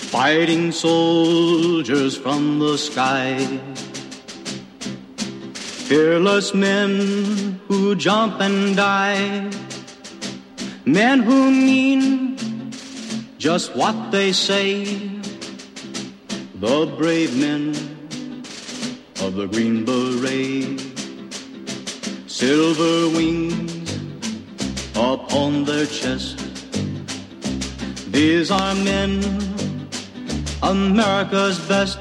Fighting soldiers from the sky, fearless men who jump and die, men who mean just what they say, the brave men of the Green Beret, silver wings upon their chest. These are men, America's best.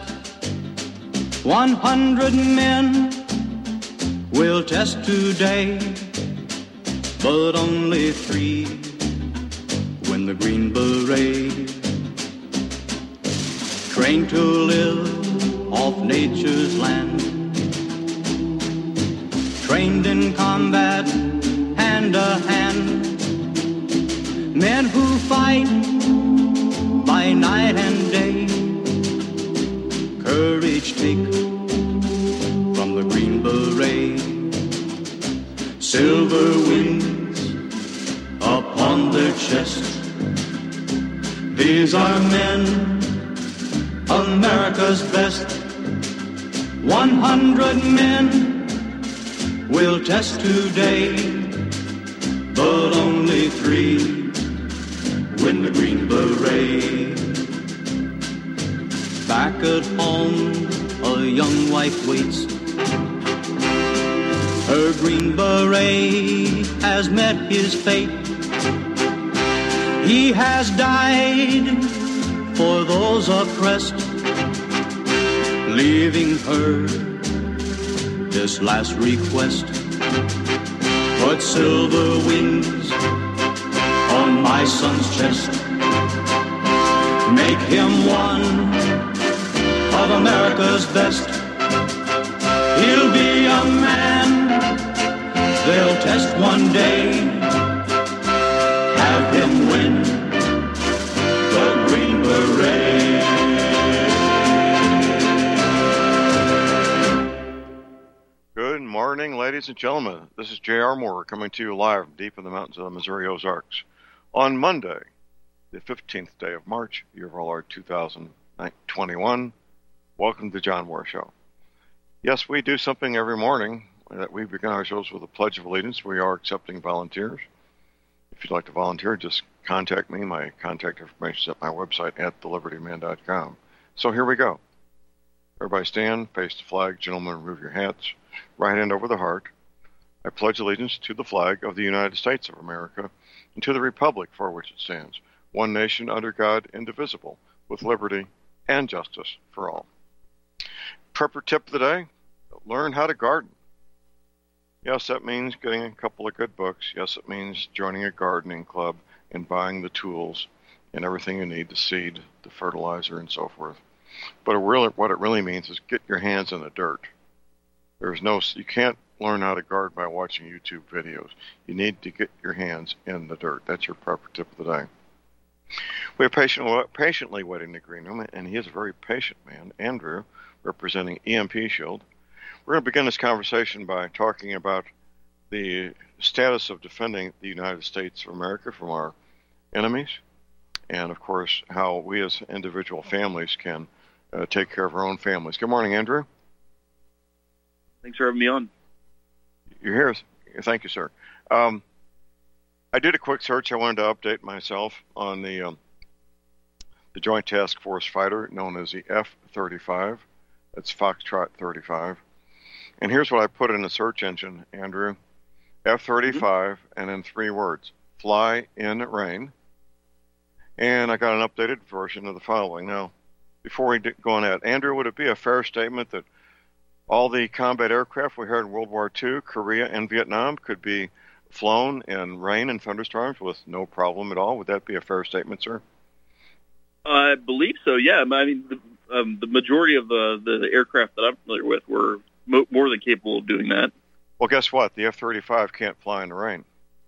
100 men will test today, but only 3 win the Green Beret. Trained to live off nature's land, trained in combat hand to hand, men who fight by night and day, courage take from the Green Beret, silver wings upon their chest. These are men, America's best. 100 men will test today, but only 3 win the Green Beret. Back at home, a young wife waits. Her Green Beret has met his fate. He has died for those oppressed, leaving her this last request. Put silver wings on my son's chest. Make him one of America's best. He'll be a man they'll test one day. Have him win the Green Beret. Good morning, ladies and gentlemen. This is J.R. Moore coming to you live from deep in the mountains of the Missouri Ozarks on Monday, the 15th day of March, year of our Lord 2021. Welcome to the John Moore Show. Yes, we do something every morning that we begin our shows with a Pledge of Allegiance. We are accepting volunteers. If you'd like to volunteer, just contact me. My contact information is at my website at thelibertyman.com. So here we go. Everybody stand, face the flag. Gentlemen, remove your hats. Right hand over the heart. I pledge allegiance to the flag of the United States of America and to the republic for which it stands, one nation under God, indivisible, with liberty and justice for all. Prepper tip of the day, learn how to garden. Yes, that means getting a couple of good books. Yes, it means joining a gardening club and buying the tools and everything you need, the seed, the fertilizer, and so forth. But what it really means is get your hands in the dirt. You can't learn how to garden by watching YouTube videos. You need to get your hands in the dirt. That's your prepper tip of the day. We are patiently waiting to greet him, and he is a very patient man, Andrew, representing EMP Shield. We're going to begin this conversation by talking about the status of defending the United States of America from our enemies, and, of course, how we as individual families can take care of our own families. Good morning, Andrew. Thanks for having me on. You're here. Thank you, sir. I did a quick search. I wanted to update myself on the Joint Task Force fighter known as the F-35. That's Foxtrot 35. And here's what I put in the search engine, Andrew. F-35, and in 3 words, fly in rain. And I got an updated version of the following. Now, before we go on that, Andrew, would it be a fair statement that all the combat aircraft we had in World War II, Korea, and Vietnam could be flown in rain and thunderstorms with no problem at all? Would that be a fair statement, sir? I believe so, yeah. I mean, the majority of the aircraft that I'm familiar with were more than capable of doing that. Well, guess what? The F-35 can't fly in the rain.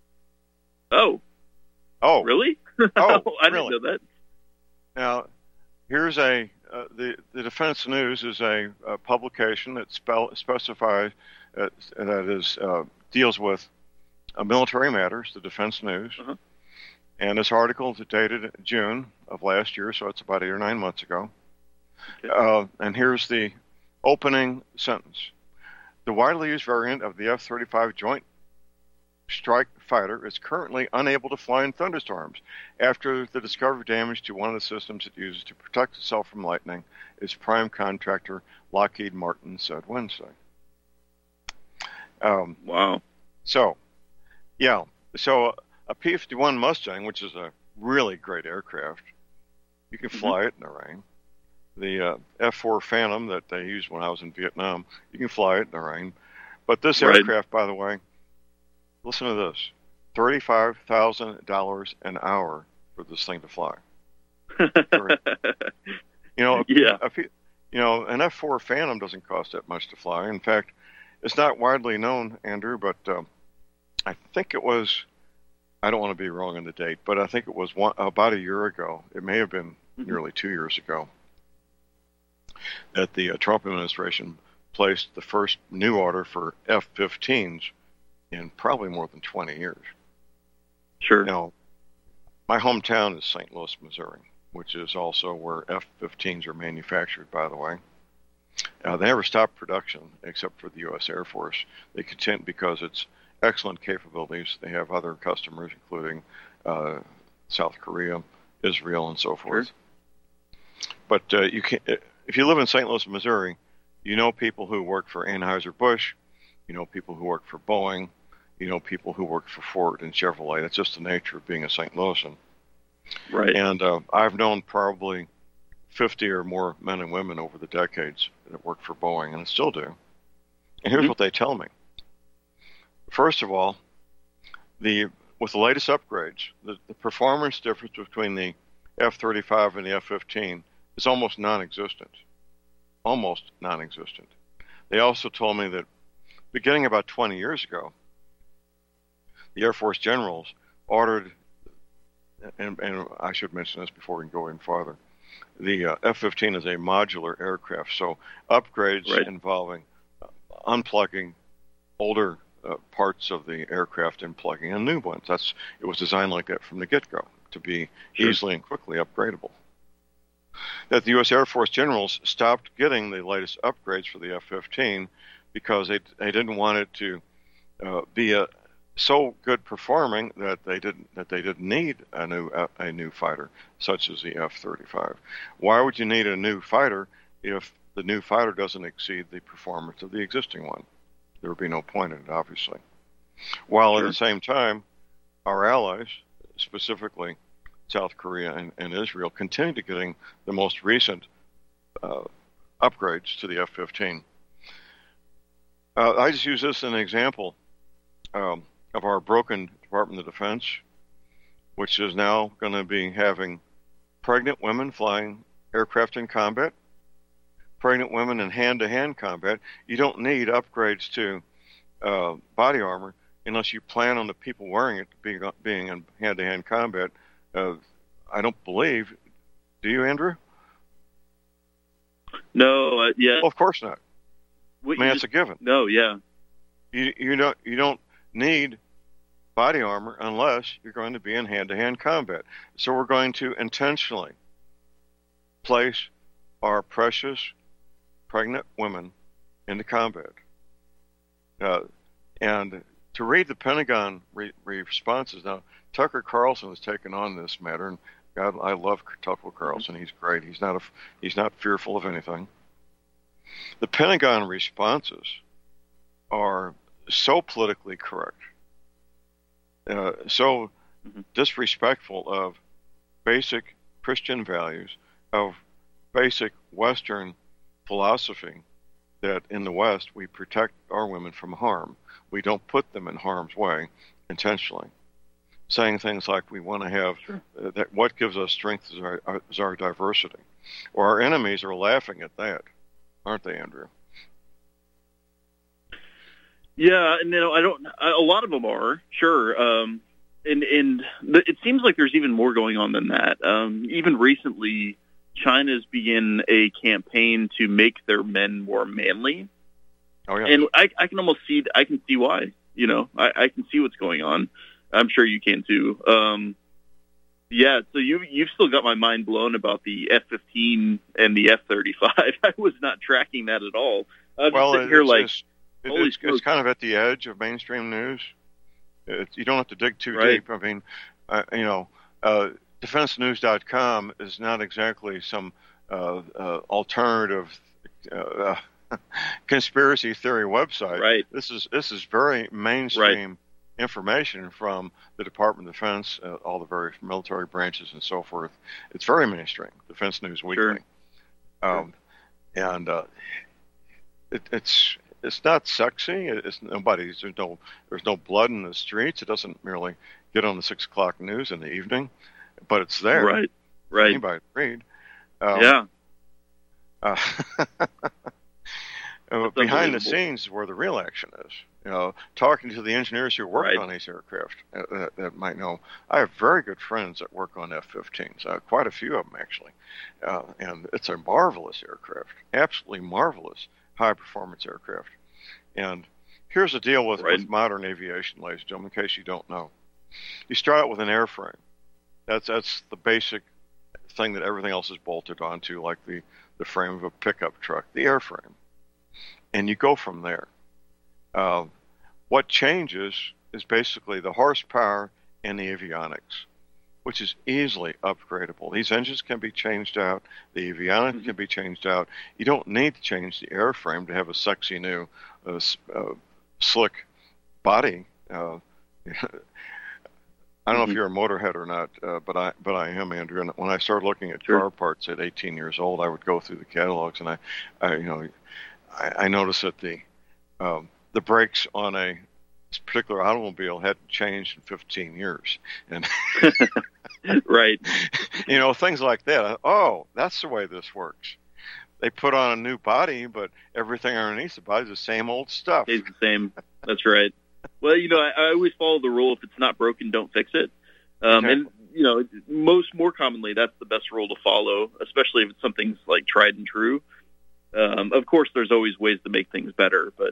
Oh. Oh. Really? Oh, I really? didn't know that. Now, here's the Defense News is a publication that specifies deals with military matters, the Defense News. Uh-huh. And this article is dated June of last year, so it's about 8 or 9 months ago. Okay. And here's the opening sentence. The widely used variant of the F-35 Joint Strike Fighter is currently unable to fly in thunderstorms after the discovery of damage to one of the systems it uses to protect itself from lightning, its prime contractor Lockheed Martin said Wednesday. Wow. So, yeah. So a P-51 Mustang, which is a really great aircraft, you can fly it in the rain. The F-4 Phantom that they used when I was in Vietnam, you can fly it in the rain. But this aircraft, by the way, listen to this: $35,000 an hour for this thing to fly. Yeah. An F-4 Phantom doesn't cost that much to fly. In fact, it's not widely known, Andrew, but I think it was, I don't want to be wrong on the date, but I think it was about a year ago. It may have been nearly 2 years ago that the Trump administration placed the first new order for F-15s in probably more than 20 years. Sure. Now, my hometown is St. Louis, Missouri, which is also where F-15s are manufactured, by the way. They never stopped production except for the U.S. Air Force. They continue because it's excellent capabilities. They have other customers, including South Korea, Israel, and so forth. Sure. But you can, if you live in St. Louis, Missouri, you know people who work for Anheuser-Busch, you know people who work for Boeing, you know people who work for Ford and Chevrolet. That's just the nature of being a St. Louisan. Right. And I've known probably 50 or more men and women over the decades that work for Boeing, and still do. And here's what they tell me. First of all, with the latest upgrades, the performance difference between the F-35 and the F-15 is almost non-existent. Almost non-existent. They also told me that beginning about 20 years ago, the Air Force generals ordered, and I should mention this before we can go any farther, the F-15 is a modular aircraft, so upgrades involving unplugging older parts of the aircraft and plugging in new ones. It was designed like that from the get-go, to be easily and quickly upgradable. That the U.S. Air Force generals stopped getting the latest upgrades for the F-15 because they didn't want it to be so good performing that they didn't need a new fighter such as the F-35. Why would you need a new fighter if the new fighter doesn't exceed the performance of the existing one? There would be no point in it, obviously. While at the same time, our allies, specifically South Korea and Israel, continue to getting the most recent upgrades to the F-15. I just use this as an example of our broken Department of Defense, which is now going to be having pregnant women flying aircraft in combat, pregnant women in hand-to-hand combat. You don't need upgrades to body armor unless you plan on the people wearing it being in hand-to-hand combat. I don't believe. Do you, Andrew? No. Yeah. Well, of course not. It's a given. No. Yeah. You don't need body armor unless you're going to be in hand-to-hand combat. So we're going to intentionally place our precious pregnant women into combat. And to read the Pentagon responses now, Tucker Carlson has taken on this matter, and God, I love Tucker Carlson. He's great. He's not fearful of anything. The Pentagon responses are so politically correct, so disrespectful of basic Christian values, of basic Western philosophy, that in the West we protect our women from harm. We don't put them in harm's way intentionally. Saying things like we want to have that what gives us strength is our diversity, or our enemies are laughing at that, aren't they, Andrew? Yeah, and a lot of them are sure, and it seems like there's even more going on than that. Even recently, China's began a campaign to make their men more manly. Oh yeah, and I can almost see. I can see why. I can see what's going on. I'm sure you can too. Yeah, so you've still got my mind blown about the F-15 and the F-35. I was not tracking that at all. I'm just sitting here like, holy smokes. It's kind of at the edge of mainstream news. You don't have to dig too Right. deep. I mean, DefenseNews.com is not exactly some alternative conspiracy theory website. Right. This is very mainstream information from the Department of Defense, all the various military branches and so forth. It's very mainstream. Defense News Weekly, Sure. And it's not sexy. There's no blood in the streets. It doesn't merely get on the 6 o'clock news in the evening, but it's there. Right. For anybody to read. Yeah. Behind the scenes is where the real action is. Talking to the engineers who work on these aircraft that might know. I have very good friends that work on F-15s, quite a few of them actually, and it's a marvelous aircraft, absolutely marvelous high-performance aircraft. And here's the deal with modern aviation, ladies and gentlemen, in case you don't know. You start out with an airframe. That's the basic thing that everything else is bolted onto, like the frame of a pickup truck, the airframe. And you go from there. What changes is basically the horsepower and the avionics, which is easily upgradable. These engines can be changed out. The avionics can be changed out. You don't need to change the airframe to have a sexy new, slick body. I don't know if you're a motorhead or not, but I am, Andrew. And when I started looking at car parts at 18 years old, I would go through the catalogs, and I noticed that the brakes on a particular automobile hadn't changed in 15 years, and right, things like that. Oh, that's the way this works. They put on a new body, but everything underneath the body is the same old stuff. It's the same. That's right. Well, I always follow the rule: if it's not broken, don't fix it. And more commonly, that's the best rule to follow, especially if it's something's like tried and true. Of course, there's always ways to make things better, but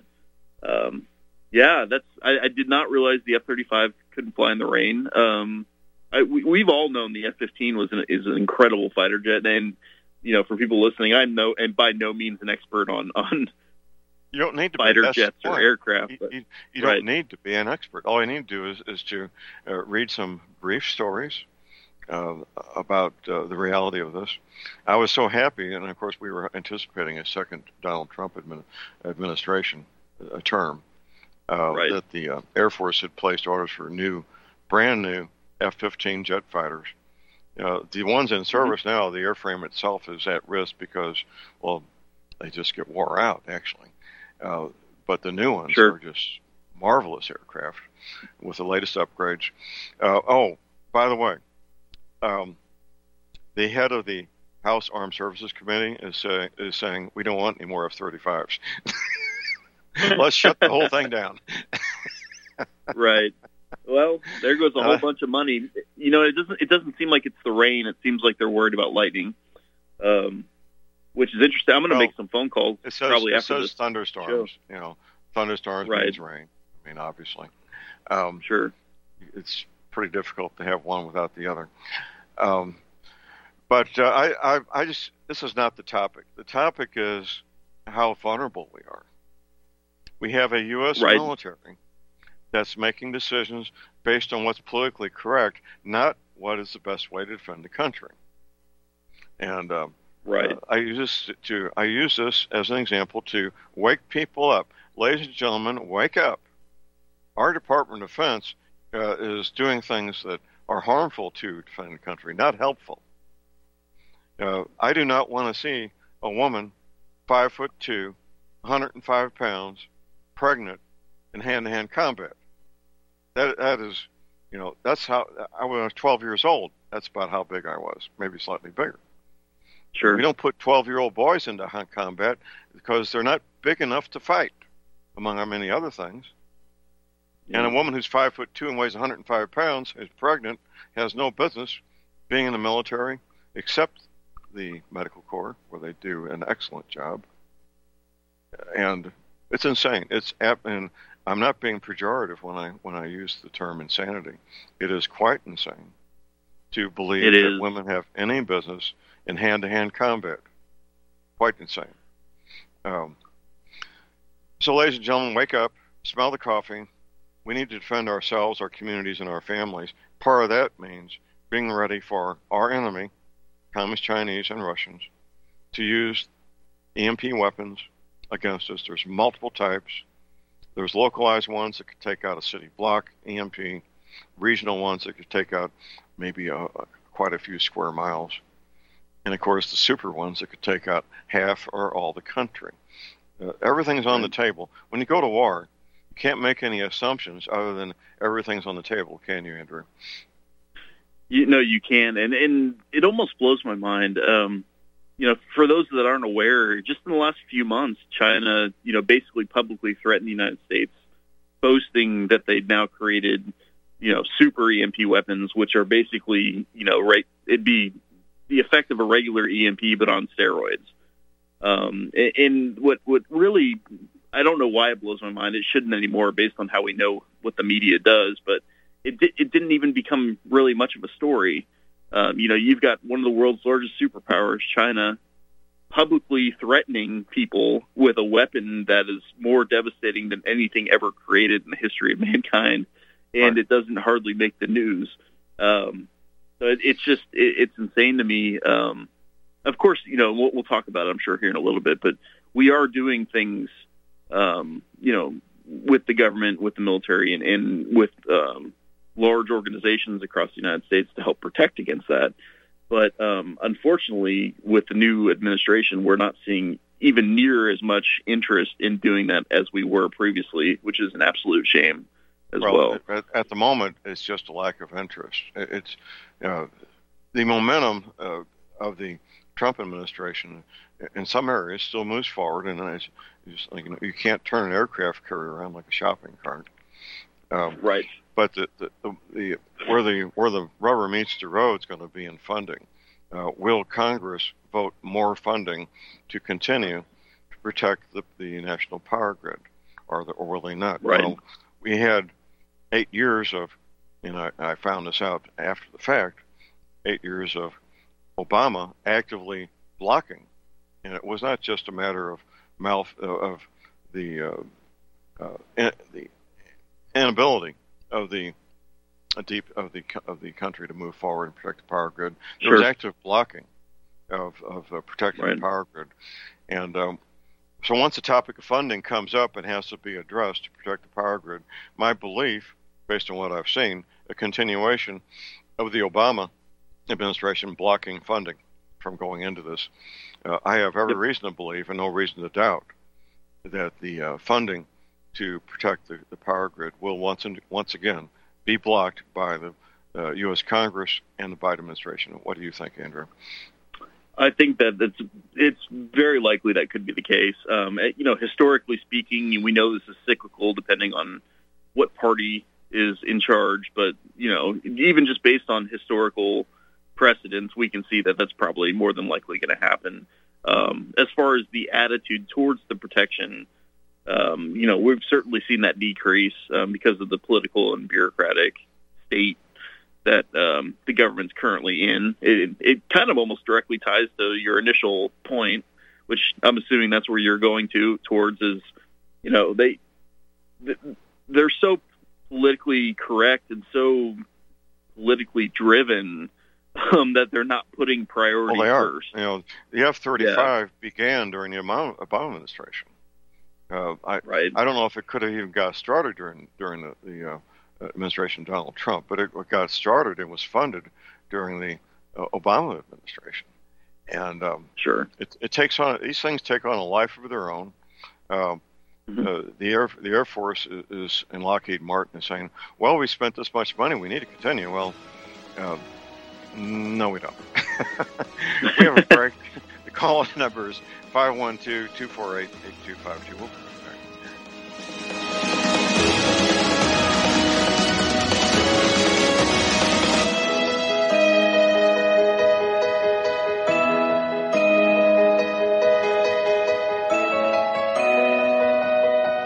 I did not realize the F-35 couldn't fly in the rain. We've all known the F-15 is an incredible fighter jet, and for people listening, I'm by no means an expert on you don't need to fighter be jets or aircraft. You don't need to be an expert. All you need to do is to read some brief stories about the reality of this. I was so happy, and of course we were anticipating a second Donald Trump administration term, that the Air Force had placed orders for brand new F-15 jet fighters. The ones in service now, the airframe itself is at risk because, well, they just get wore out, actually. But the new ones are just marvelous aircraft with the latest upgrades. By the way, the head of the House Armed Services Committee is saying we don't want any more F-35s. Let's shut the whole thing down. Right. Well, there goes a whole bunch of money. It doesn't seem like it's the rain. It seems like they're worried about lightning, which is interesting. I'm going to make some phone calls probably after this thunderstorms. Show. Thunderstorms means rain. I mean, obviously. Sure. It's pretty difficult to have one without the other. But this is not the topic. The topic is how vulnerable we are. We have a U.S. military that's making decisions based on what's politically correct, not what is the best way to defend the country. And I use this as an example to wake people up. Ladies and gentlemen, wake up. Our Department of Defense is doing things that are harmful to defend the country, not helpful. I do not want to see a woman 5'2", 105 pounds, pregnant, in hand-to-hand combat. That is, that's how I was 12 years old. That's about how big I was, maybe slightly bigger. Sure. We don't put 12-year-old boys into combat because they're not big enough to fight, among many other things. Yeah. And a woman who's 5'2" and weighs 105 pounds, is pregnant, has no business being in the military, except the medical corps, where they do an excellent job. And it's insane. And I'm not being pejorative when I use the term insanity. It is quite insane to believe It that is. women have any business in hand-to-hand combat. Quite insane. So, ladies and gentlemen, wake up, smell the coffee. We need to defend ourselves, our communities, and our families. Part of that means being ready for our enemy, Communist Chinese and Russians, to use EMP weapons against us. There's multiple types. There's localized ones that could take out a city block, EMP, regional ones that could take out maybe quite a few square miles, and of course the super ones that could take out half or all the country. Everything's on the table. When you go to war, you can't make any assumptions other than everything's on the table, can you, Andrew? You can, and it almost blows my mind. For those that aren't aware, just in the last few months, China, basically publicly threatened the United States, boasting that they'd now created, super EMP weapons, which are basically, it'd be the effect of a regular EMP, but on steroids. And what really, I don't know why it blows my mind. It shouldn't anymore based on how we know what the media does, but it didn't even become really much of a story. You've got one of the world's largest superpowers, China, publicly threatening people with a weapon that is more devastating than anything ever created in the history of mankind, and It doesn't hardly make the news. So it's insane to me. Of course, we'll talk about it, I'm sure, here in a little bit, but we are doing things, with the government, with the military, and with large organizations across the United States to help protect against that. But unfortunately, with the new administration, we're not seeing even near as much interest in doing that as we were previously, which is an absolute shame as well. At the moment, it's just a lack of interest. It's the momentum of the Trump administration in some areas still moves forward, and it's just like, you can't turn an aircraft carrier around like a shopping cart. Right. But where the rubber meets the road is going to be in funding. Will Congress vote more funding to continue to protect the national power grid, or will they not? Right. Well, we had 8 years of, and I found this out after the fact, 8 years of Obama actively blocking, and it was not just a matter of the inability of the country to move forward and protect the power grid. There was active blocking of protecting the power grid, and so once the topic of funding comes up and has to be addressed to protect the power grid, my belief, based on what I've seen, a continuation of the Obama administration blocking funding from going into this. I have every reason to believe and no reason to doubt that the funding to protect the power grid will once again be blocked by the U.S. Congress and the Biden administration. What do you think, Andrew? I think that it's very likely that could be the case. Historically speaking, we know this is cyclical depending on what party is in charge, but even just based on historical precedents, we can see that that's probably more than likely going to happen. As far as the attitude towards the protection, we've certainly seen that decrease because of the political and bureaucratic state that the government's currently in. It kind of almost directly ties to your initial point, which I'm assuming that's where you're going towards is, they're so politically correct and so politically driven that they're not putting priority first. The F-35 began during the Obama administration. I don't know if it could have even got started during the administration of Donald Trump, but it got started and was funded during the Obama administration. And sure, it takes on, these things take on a life of their own. The Air Force is in Lockheed Martin is saying, well, we spent this much money, we need to continue. Well, no, we don't. We have a break. The call-in number is 512-248-8252. We'll be back.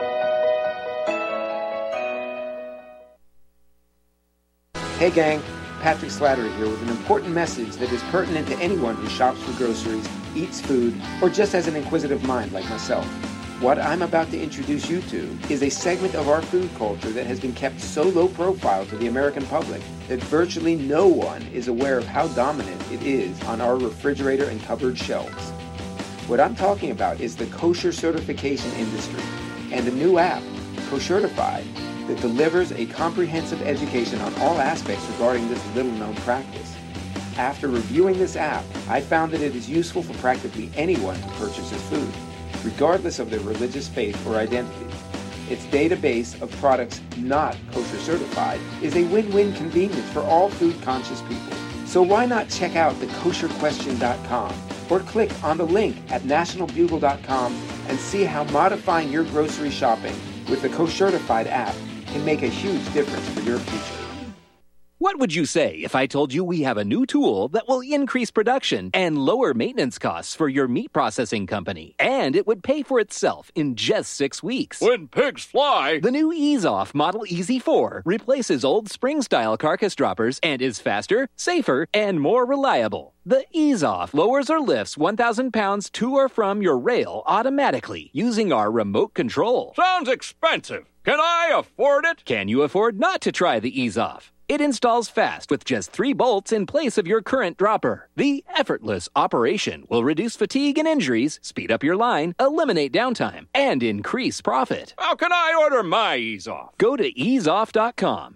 Hey gang, Patrick Slattery here with an important message that is pertinent to anyone who shops for groceries, eats food, or just has an inquisitive mind like myself. What I'm about to introduce you to is a segment of our food culture that has been kept so low profile to the American public that virtually no one is aware of how dominant it is on our refrigerator and cupboard shelves. What I'm talking about is the kosher certification industry and a new app, Koshertified, that delivers a comprehensive education on all aspects regarding this little-known practice. After reviewing this app, I found that it is useful for practically anyone who purchases food, regardless of their religious faith or identity. Its database of products not kosher certified is a win-win convenience for all food-conscious people. So why not check out thekosherquestion.com or click on the link at nationalbugle.com and see how modifying your grocery shopping with the Koshertified app can make a huge difference for your future. What would you say if I told you we have a new tool that will increase production and lower maintenance costs for your meat processing company? And it would pay for itself in just 6 weeks. When pigs fly! The new EaseOff Model EZ4 replaces old spring-style carcass droppers and is faster, safer, and more reliable. The EaseOff lowers or lifts 1,000 pounds to or from your rail automatically using our remote control. Sounds expensive. Can I afford it? Can you afford not to try the EaseOff? It installs fast with just 3 bolts in place of your current dropper. The effortless operation will reduce fatigue and injuries, speed up your line, eliminate downtime, and increase profit. How can I order my EaseOff? Go to easeoff.com,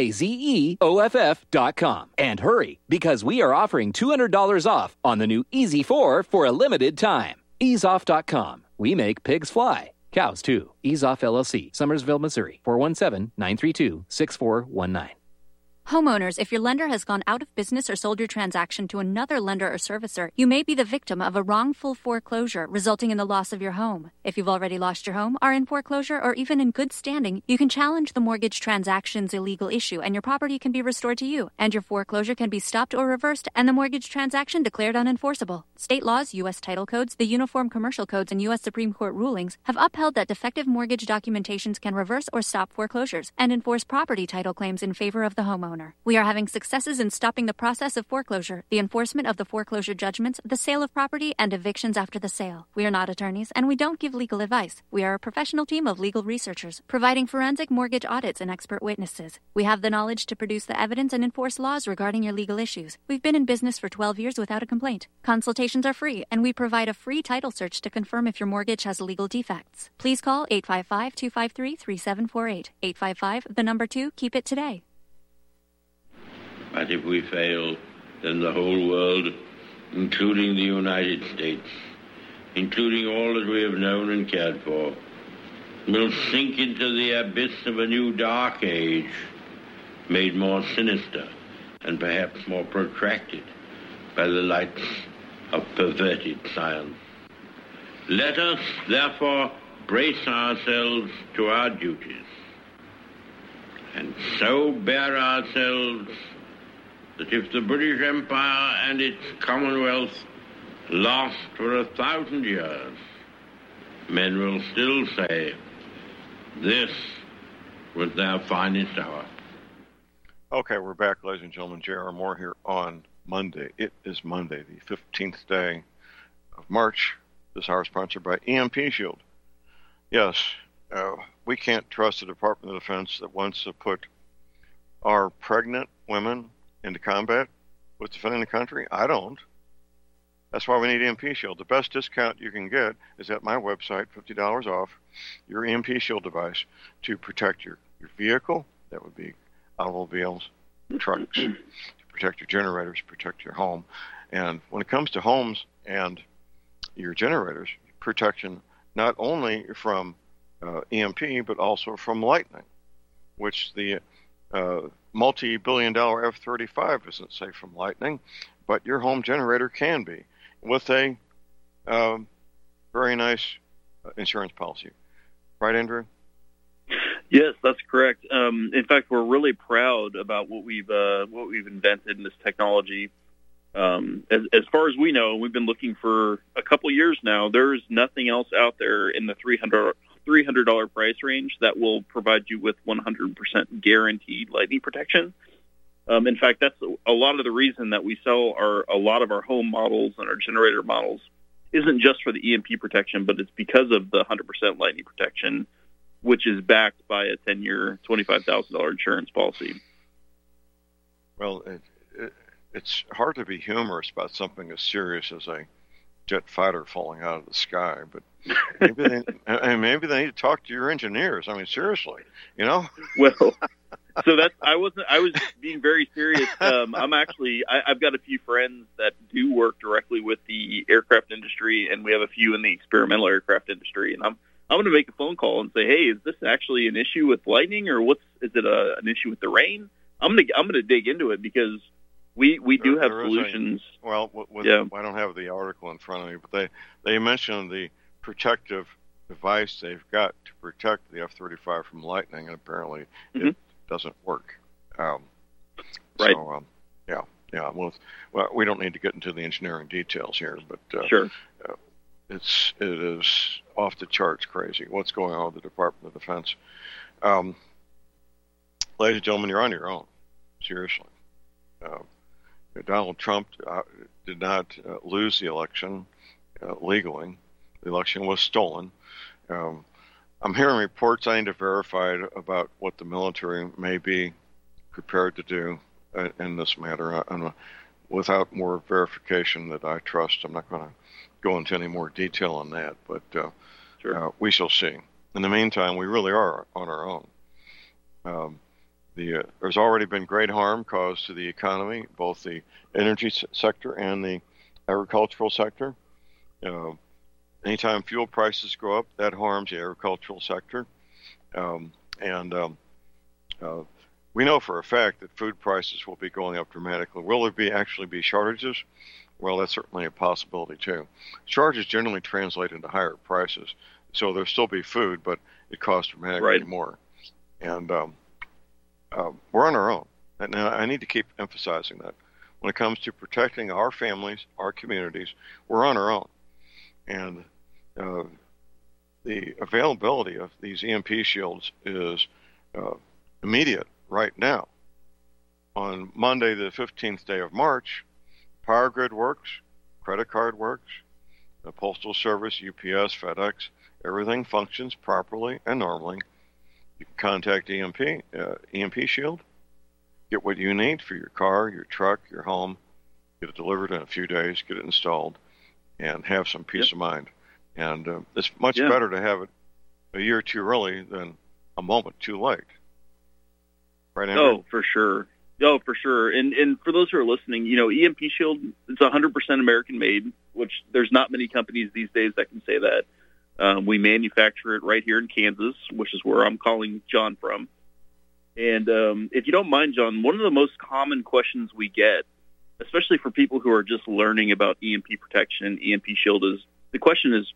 EAZEOFF.com, and hurry, because we are offering $200 off on the new EZ4 for a limited time. Easeoff.com. We make pigs fly. Cows, too. EaseOff LLC, Summersville, Missouri, 417-932-6419. Homeowners, if your lender has gone out of business or sold your transaction to another lender or servicer, you may be the victim of a wrongful foreclosure resulting in the loss of your home. If you've already lost your home, are in foreclosure, or even in good standing, you can challenge the mortgage transaction's illegal issue and your property can be restored to you, and your foreclosure can be stopped or reversed and the mortgage transaction declared unenforceable. State laws, U.S. title codes, the Uniform Commercial Codes, and U.S. Supreme Court rulings have upheld that defective mortgage documentations can reverse or stop foreclosures and enforce property title claims in favor of the homeowner. We are having successes in stopping the process of foreclosure, the enforcement of the foreclosure judgments, the sale of property, and evictions after the sale. We are not attorneys, and we don't give legal advice. We are a professional team of legal researchers, providing forensic mortgage audits and expert witnesses. We have the knowledge to produce the evidence and enforce laws regarding your legal issues. We've been in business for 12 years without a complaint. Consultations are free, and we provide a free title search to confirm if your mortgage has legal defects. Please call 855-253-3748. 855, keep it today. But if we fail, then the whole world, including the United States, including all that we have known and cared for, will sink into the abyss of a new dark age, made more sinister and perhaps more protracted by the lights of perverted science. Let us, therefore, brace ourselves to our duties, and so bear ourselves that if the British Empire and its Commonwealth last for 1,000 years, men will still say, this was their finest hour. Okay, we're back, ladies and gentlemen. J.R. Moore here on Monday. It is Monday, the 15th day of March. This hour is sponsored by EMP Shield. Yes, we can't trust the Department of Defense that wants to put our pregnant women into combat with defending the country. I don't. That's why we need EMP Shield. The best discount you can get is at my website, $50 off your EMP Shield device to protect your vehicle. That would be automobiles, trucks, to protect your generators, protect your home. And when it comes to homes and your generators, protection not only from EMP, but also from lightning, which the multi-billion-dollar F-35 isn't safe from lightning, but your home generator can be, with a very nice insurance policy. Right, Andrew? Yes, that's correct. In fact, we're really proud about what we've invented in this technology. As far as we know, we've been looking for a couple years now. There's nothing else out there in the $300 price range that will provide you with 100% guaranteed lightning protection. In fact, that's a lot of the reason that we sell a lot of our home models and our generator models isn't just for the EMP protection, but it's because of the 100% lightning protection, which is backed by a 10-year, $25,000 insurance policy. Well, it's hard to be humorous about something as serious as a jet fighter falling out of the sky, but maybe they need to talk to your engineers. I mean, seriously, you know? Well, so I was being very serious. I've got a few friends that do work directly with the aircraft industry, and we have a few in the experimental aircraft industry. And I'm going to make a phone call and say, hey, is this actually an issue with lightning, or is it an issue with the rain? I'm going to dig into it, because we do have solutions. I don't have the article in front of me, but they mentioned the protective device they've got to protect the F-35 from lightning, and apparently it doesn't work. Right. So, Well, we don't need to get into the engineering details here, but sure. It is off the charts crazy what's going on with the Department of Defense. Ladies and gentlemen, you're on your own. Seriously. Donald Trump did not lose the election legally. The election was stolen. I'm hearing reports I need to verify about what the military may be prepared to do in this matter. Without more verification that I trust, I'm not going to go into any more detail on that, but sure. We shall see. In the meantime, we really are on our own. There's already been great harm caused to the economy, both the energy sector and the agricultural sector. Anytime fuel prices go up, that harms the agricultural sector. We know for a fact that food prices will be going up dramatically. Will there actually be shortages? Well, that's certainly a possibility too. Shortages generally translate into higher prices, so there'll still be food, but it costs dramatically more. And we're on our own. And I need to keep emphasizing that. When it comes to protecting our families, our communities, we're on our own. And the availability of these EMP shields is immediate right now. On Monday, the 15th day of March, Power Grid works, credit card works, the Postal Service, UPS, FedEx, everything functions properly and normally. You can contact EMP Shield, get what you need for your car, your truck, your home, get it delivered in a few days, get it installed, and have some peace of mind. And it's much better to have it a year too early than a moment too late. Right, Andrew? Oh, for sure. And for those who are listening, EMP Shield is 100% American made, which there's not many companies these days that can say that. We manufacture it right here in Kansas, which is where I'm calling John from. And if you don't mind, John, one of the most common questions we get, especially for people who are just learning about EMP protection and EMP Shield, is the question is,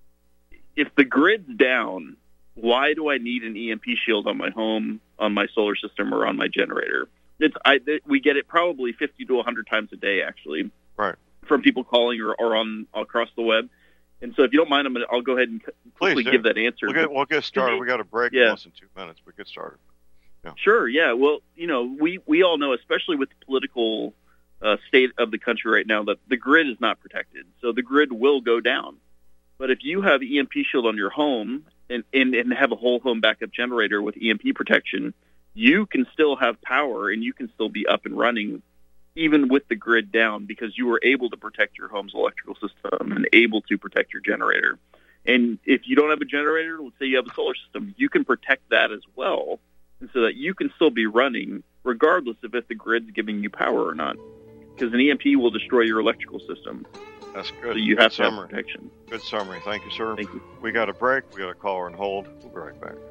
if the grid's down, why do I need an EMP Shield on my home, on my solar system, or on my generator? We get it probably 50 to 100 times a day, actually, right, from people calling or on across the web. And so, if you don't mind, I'll go ahead and quickly give that answer. We'll get started. We got a break in less than 2 minutes, but get started. Yeah. Sure. Yeah. Well, we all know, especially with the political state of the country right now, that the grid is not protected. So the grid will go down. But if you have EMP Shield on your home and have a whole home backup generator with EMP protection, you can still have power and you can still be up and running even with the grid down, because you were able to protect your home's electrical system and able to protect your generator. And if you don't have a generator, let's say you have a solar system, you can protect that as well, and so that you can still be running regardless of if the grid's giving you power or not, because an EMP will destroy your electrical system. That's good. So you have to have protection. Good summary. Thank you, sir. Thank you. We got a break. We got a caller on hold. We'll be right back.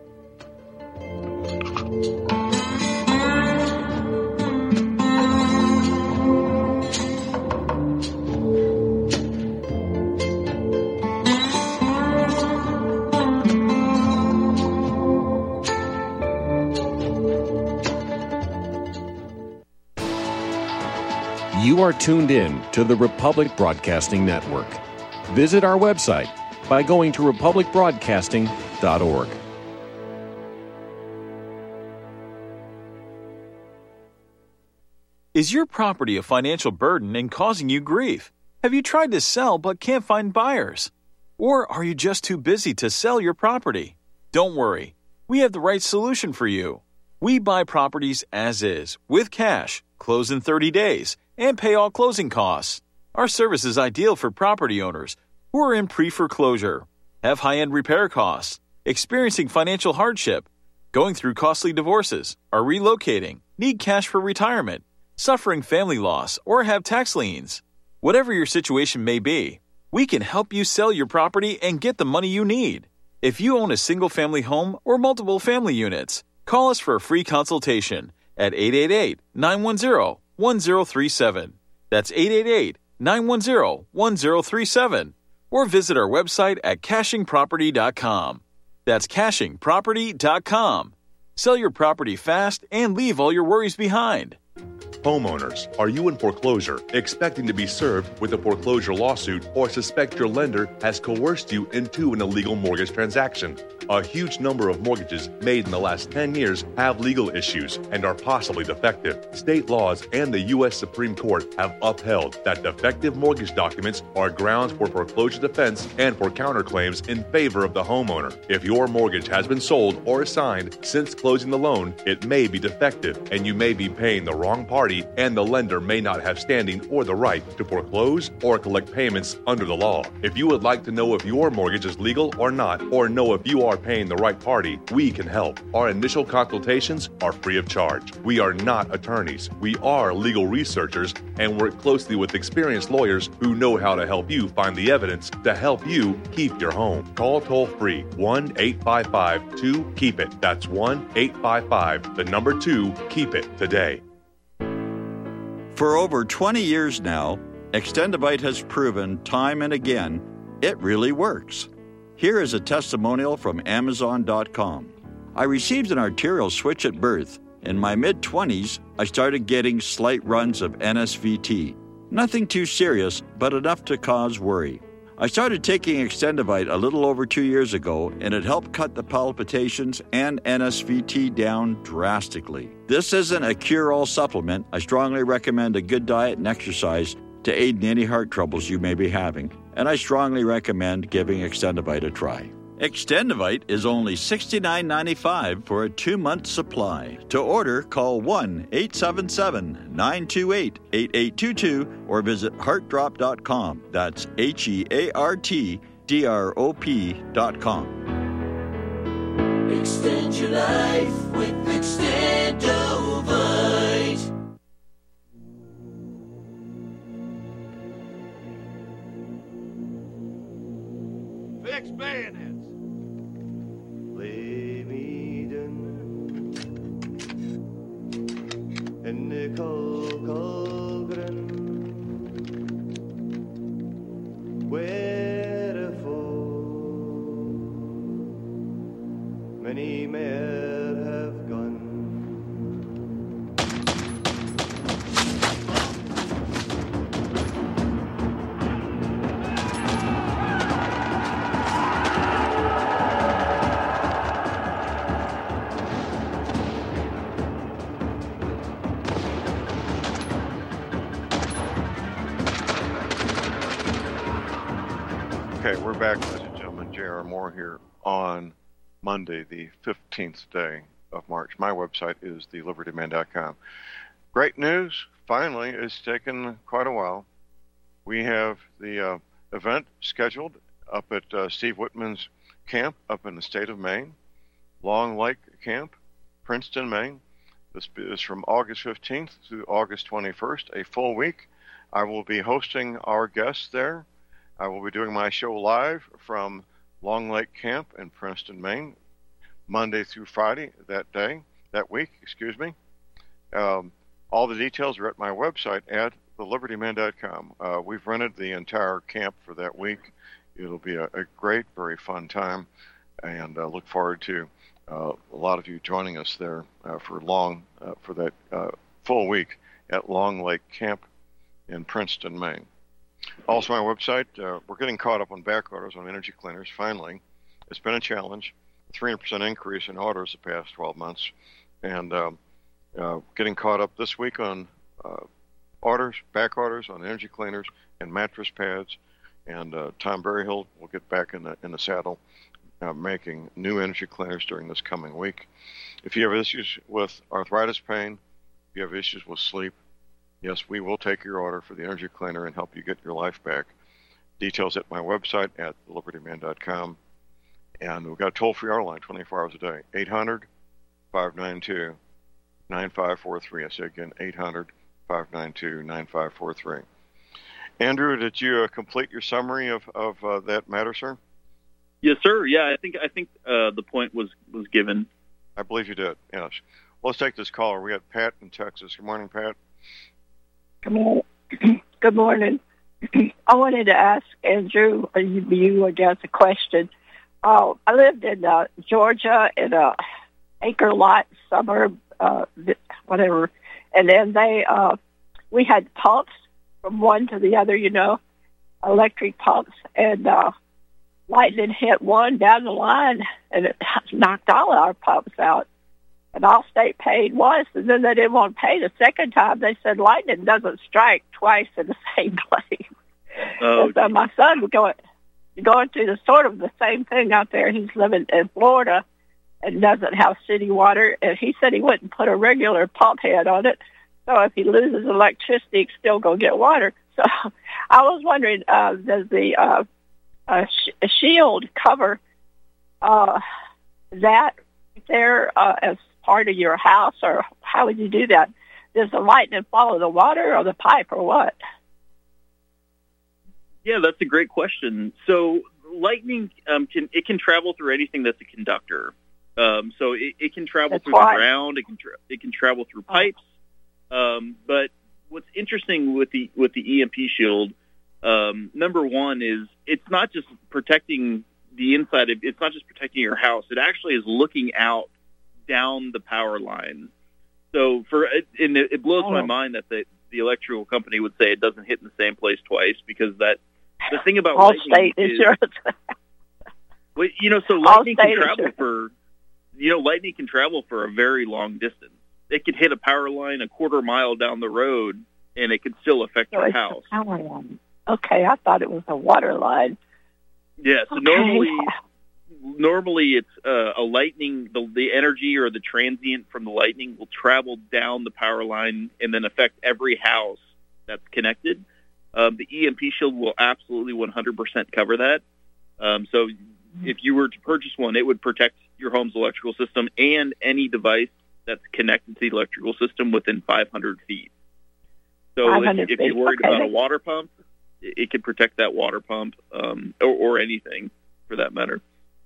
You are tuned in to the Republic Broadcasting Network. Visit our website by going to republicbroadcasting.org. Is your property a financial burden and causing you grief? Have you tried to sell but can't find buyers? Or are you just too busy to sell your property? Don't worry, we have the right solution for you. We buy properties as is, with cash, close in 30 days, and pay all closing costs. Our service is ideal for property owners who are in pre-foreclosure, have high-end repair costs, experiencing financial hardship, going through costly divorces, are relocating, need cash for retirement, suffering family loss, or have tax liens. Whatever your situation may be, we can help you sell your property and get the money you need. If you own a single-family home or multiple family units, call us for a free consultation at 888-910-1037. That's 888-910-1037. Or visit our website at cachingproperty.com. That's cachingproperty.com. Sell your property fast and leave all your worries behind. Homeowners, are you in foreclosure, expecting to be served with a foreclosure lawsuit, or suspect your lender has coerced you into an illegal mortgage transaction? A huge number of mortgages made in the last 10 years have legal issues and are possibly defective. State laws and the U.S. Supreme Court have upheld that defective mortgage documents are grounds for foreclosure defense and for counterclaims in favor of the homeowner. If your mortgage has been sold or assigned since closing the loan, it may be defective and you may be paying the wrong party, and the lender may not have standing or the right to foreclose or collect payments under the law. If you would like to know if your mortgage is legal or not, or know if you are paying the right party, we can help. Our initial consultations are free of charge. We are not attorneys. We are legal researchers and work closely with experienced lawyers who know how to help you find the evidence to help you keep your home. Call toll-free 1-855-2-KEEP-IT. That's 1-855-2-KEEP-IT today. For over 20 years now, Extendivite has proven time and again it really works. Here is a testimonial from Amazon.com. I received an arterial switch at birth. In my mid-20s, I started getting slight runs of NSVT. Nothing too serious, but enough to cause worry. I started taking Extendivite a little over 2 years ago, and it helped cut the palpitations and NSVT down drastically. This isn't a cure-all supplement. I strongly recommend a good diet and exercise to aid in any heart troubles you may be having, and I strongly recommend giving Extendivite a try. Extendivite is only $69.95 for a 2-month supply. To order, call 1-877-928-8822 or visit heartdrop.com. That's HEARTDROP.com. Extend your life with Extendovite. Fix bayonets. Lay me down in the cauldron, wherefore many men have gone. Okay, we're back, ladies and gentlemen. J.R. Moore here on Monday, the 15th day of March. My website is thelibertyman.com. Great news. Finally, it's taken quite a while. We have the event scheduled up at Steve Whitman's camp up in the state of Maine, Long Lake Camp, Princeton, Maine. This is from August 15th through August 21st, a full week. I will be hosting our guests there. I will be doing my show live from Long Lake Camp in Princeton, Maine, Monday through Friday that week. All the details are at my website at thelibertyman.com. We've rented the entire camp for that week. It'll be a great, very fun time, and look forward to a lot of you joining us there for that full week at Long Lake Camp in Princeton, Maine. Also, my website, we're getting caught up on back orders on energy cleaners, finally. It's been a challenge, a 300% increase in orders the past 12 months, and getting caught up this week on back orders on energy cleaners and mattress pads. And Tom Berryhill will get back in the saddle, making new energy cleaners during this coming week. If you have issues with arthritis pain, if you have issues with sleep, yes, we will take your order for the energy cleaner and help you get your life back. Details at my website at thelibertyman.com. And we've got a toll-free hour line 24 hours a day, 800-592-9543. I say again, 800-592-9543. Andrew, did you complete your summary of that matter, sir? Yes, sir. Yeah, I think the point was given. I believe you did, yes. Well, let's take this caller. We got Pat in Texas. Good morning, Pat. Good morning. Good morning. I wanted to ask Andrew, you, I guess, a question. I lived in Georgia in a acre lot suburb, whatever, and then we had pumps from one to the other, electric pumps, and lightning hit one down the line, and it knocked all our pumps out. And Allstate paid once, and then they didn't want to pay the second time. They said lightning doesn't strike twice in the same place. Oh, so my son was going through the same thing out there. He's living in Florida and doesn't have city water, and he said he wouldn't put a regular pump head on it. So if he loses electricity, he's still going to get water. So I was wondering, does the shield cover that there as part of your house, or how would you do that? Does the lightning follow the water or the pipe, or what? Yeah, that's a great question. So lightning can travel through anything that's a conductor. So it can travel through the ground. It can travel through pipes. But what's interesting with the EMP shield, number one is it's not just protecting the inside. It's not just protecting your house. It actually is looking out down the power line. So it blows my mind that the electrical company would say it doesn't hit in the same place twice, because the thing about lightning is, so lightning can travel lightning can travel for a very long distance. It could hit a power line a quarter mile down the road, and it could still affect your house. Power line. Okay, I thought it was a water line. Yeah, so normally it's a lightning, the energy or the transient from the lightning will travel down the power line and then affect every house that's connected. The EMP shield will absolutely 100% cover that. So if you were to purchase one, it would protect your home's electrical system and any device that's connected to the electrical system within 500 feet. So if you're worried about a water pump, it could protect that water pump or anything for that matter.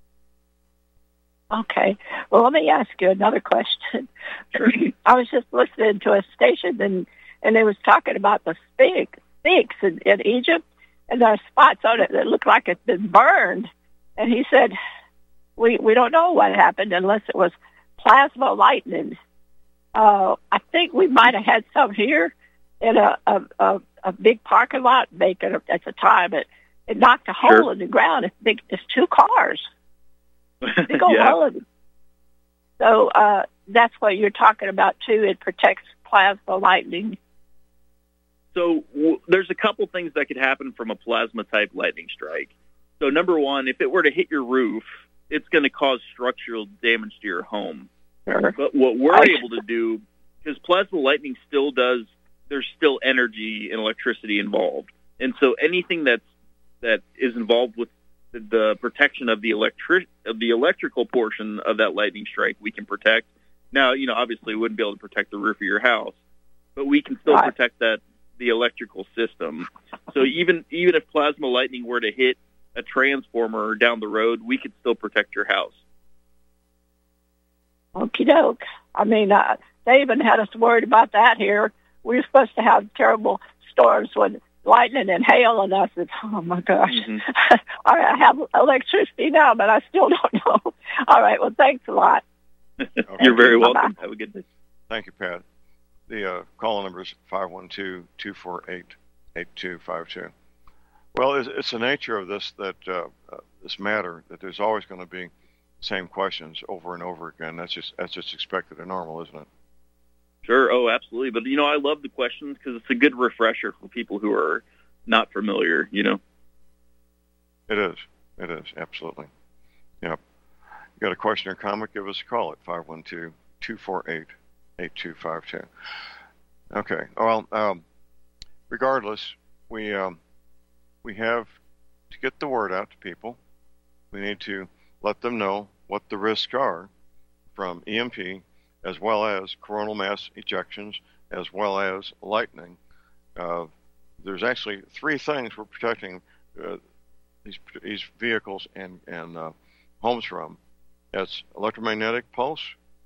Okay. Well, let me ask you another question. I was just listening to a station, and they was talking about the Sphinx in Egypt, and there are spots on it that look like it's been burned. And he said, we don't know what happened unless it was plasma lightning. I think we might have had some here in a big parking lot vacant at the time. It knocked a hole in the ground as big as two cars. Big old hole in it. So that's what you're talking about, too. It protects plasma lightning. So there's a couple things that could happen from a plasma-type lightning strike. So number one, if it were to hit your roof, it's going to cause structural damage to your home. Sure. But what we're able to do, because plasma lightning still does, there's still energy and electricity involved. And so anything that is involved with the protection of the electrical portion of that lightning strike, we can protect. Now, obviously we wouldn't be able to protect the roof of your house, but we can still protect the electrical system. So even if plasma lightning were to hit a transformer down the road, we could still protect your house. Okie doke. I mean, they even had us worried about that here. We were supposed to have terrible storms with lightning and hail, and I said, oh, my gosh. Mm-hmm. I have electricity now, but I still don't know. All right, well, thanks a lot. Okay. You're very welcome. Have a good day. Thank you, Pat. The call number is 512-248-8252. Well, it's the nature of this this matter that there's always going to be the same questions over and over again. That's just expected and normal, isn't it? Sure. Oh, absolutely. But, I love the questions because it's a good refresher for people who are not familiar, It is. It is. Absolutely. Yep. You got a question or comment, give us a call at 512-248-8252. Okay. Well, regardless, we have to get the word out to people. We need to let them know what the risks are from EMP, as well as coronal mass ejections, as well as lightning. There's actually three things we're protecting these vehicles and homes from. That's electromagnetic pulse,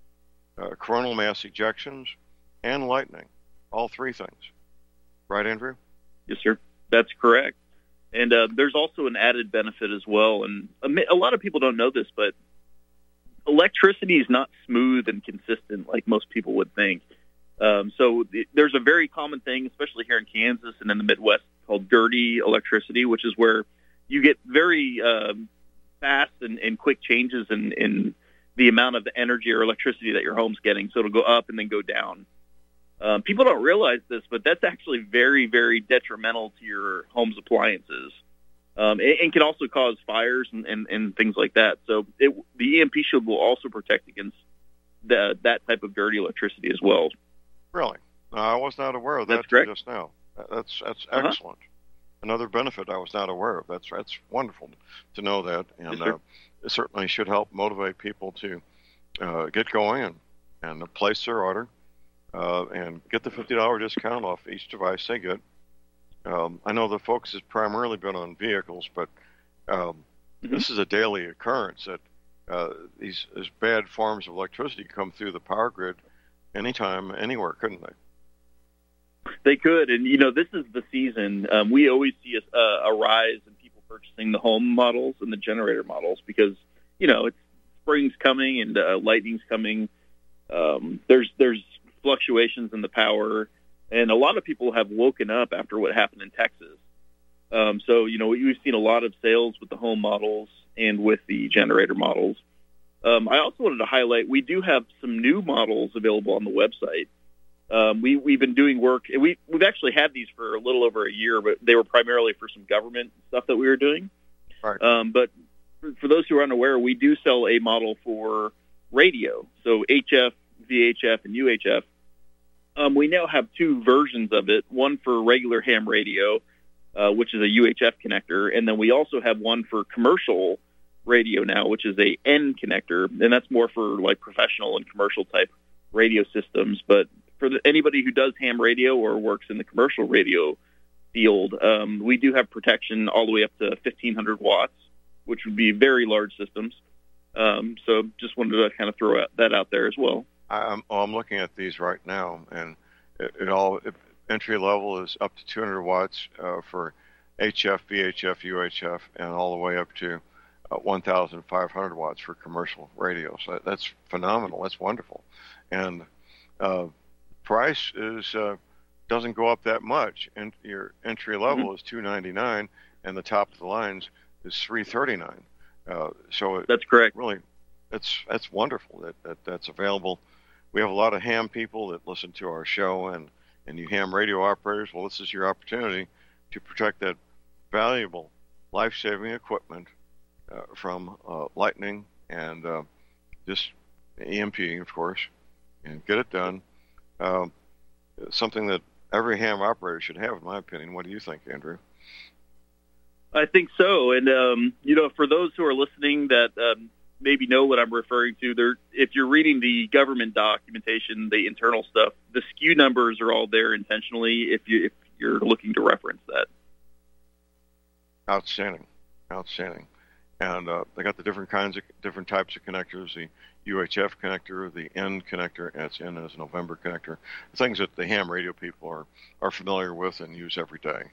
coronal mass ejections, and lightning. All three things. Right, Andrew? Yes, sir. That's correct. And there's also an added benefit as well. And a lot of people don't know this, but electricity is not smooth and consistent like most people would think. So there's a very common thing, especially here in Kansas and in the Midwest, called dirty electricity, which is where you get very fast and quick changes in the amount of energy or electricity that your home's getting. So it'll go up and then go down. People don't realize this, but that's actually very, very detrimental to your home's appliances. And can also cause fires and things like that. So the EMP shield will also protect against that type of dirty electricity as well. Really? I was not aware of that just now. That's excellent. Another benefit I was not aware of. That's wonderful to know that, and yes, it certainly should help motivate people to get going and place their order and get the $50 discount off each device they get. I know the focus has primarily been on vehicles, but this is a daily occurrence that these bad forms of electricity come through the power grid anytime, anywhere, couldn't they? They could, and this is the season. We always see a rise in people purchasing the home models and the generator models because it's spring's coming and lightning's coming. There's fluctuations in the power, and a lot of people have woken up after what happened in Texas. So we've seen a lot of sales with the home models and with the generator models. I also wanted to highlight we do have some new models available on the website. We've been doing work. We've actually had these for a little over a year, but they were primarily for some government stuff that we were doing. Right. But for those who are unaware, we do sell a model for radio, so HF, VHF, and UHF. We now have two versions of it, one for regular ham radio, which is a UHF connector, and then we also have one for commercial radio now, which is a N connector, and that's more for like professional and commercial type radio systems. But for anybody who does ham radio or works in the commercial radio field, we do have protection all the way up to 1,500 watts, which would be very large systems. So just wanted to kind of throw that out there as well. I'm looking at these right now, and entry level is up to 200 watts for HF, VHF, UHF, and all the way up to 1,500 watts for commercial radio. So that's phenomenal. That's wonderful. And price doesn't go up that much. And your entry level is $299, and the top of the lines is $339. So that's correct. Really, that's wonderful that's available. We have a lot of ham people that listen to our show, and you ham radio operators. Well, this is your opportunity to protect that valuable life-saving equipment from lightning and just EMP, of course, and get it done. Something that every ham operator should have, in my opinion. What do you think, Andrew? I think so. And, for those who are listening that maybe know what I'm referring to, if you're reading the government documentation, the internal stuff, the SKU numbers are all there intentionally if you're looking to reference that. Outstanding. And they got the different types of connectors, the UHF connector, the N connector, and it's N as November connector, things that the ham radio people are familiar with and use every day.